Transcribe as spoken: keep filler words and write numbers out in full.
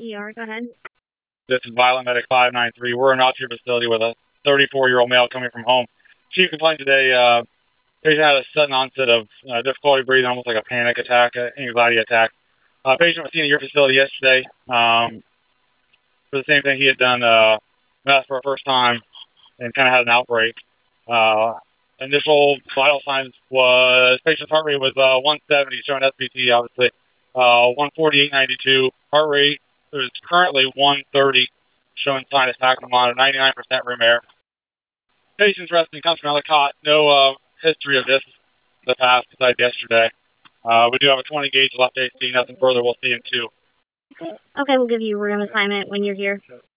E R. Go ahead. This is Violent Medic five nine three. We're in an outdoor facility with a thirty-four-year-old male coming from home. Chief complaint today, uh, patient had a sudden onset of uh, difficulty breathing, almost like a panic attack, an anxiety attack. Uh, patient was seen at your facility yesterday um, for the same thing. He had done uh, meth for the first time and kind of had an outbreak. Uh, initial vital signs was patient's heart rate was uh, one seventy, showing S P T, obviously. Uh, one forty-eight ninety-two. Heart rate is currently one thirty, showing sign of tachycardia, ninety-nine percent room air. Patient's resting comfortably on the cot. No uh, history of this in the past besides yesterday. Uh, we do have a twenty gauge left A C. Nothing further. We'll see in two. Okay, we'll give you room assignment when you're here.